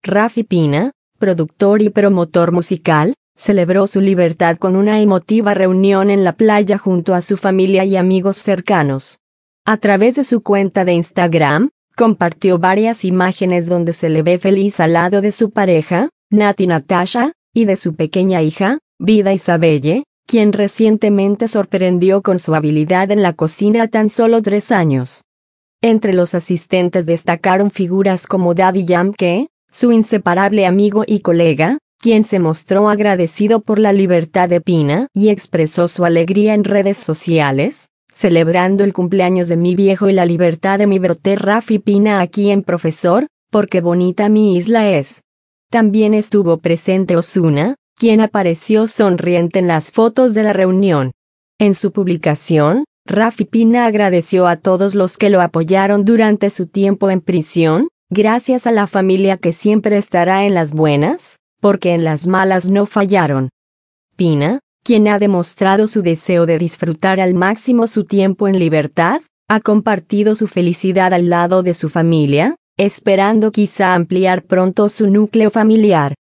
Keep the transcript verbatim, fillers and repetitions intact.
Rafi Pina, productor y promotor musical, celebró su libertad con una emotiva reunión en la playa junto a su familia y amigos cercanos. A través de su cuenta de Instagram, compartió varias imágenes donde se le ve feliz al lado de su pareja, Nati Natasha, y de su pequeña hija, Vida Isabelle, quien recientemente sorprendió con su habilidad en la cocina a tan solo tres años. Entre los asistentes destacaron figuras como Daddy Yankee, su inseparable amigo y colega, quien se mostró agradecido por la libertad de Pina y expresó su alegría en redes sociales, celebrando el cumpleaños de mi viejo y la libertad de mi brote Rafi Pina aquí en Profesor, porque bonita mi isla es. También estuvo presente Ozuna, quien apareció sonriente en las fotos de la reunión. En su publicación, Rafi Pina agradeció a todos los que lo apoyaron durante su tiempo en prisión, gracias a la familia que siempre estará en las buenas, porque en las malas no fallaron. Pina, quien ha demostrado su deseo de disfrutar al máximo su tiempo en libertad, ha compartido su felicidad al lado de su familia, esperando quizá ampliar pronto su núcleo familiar.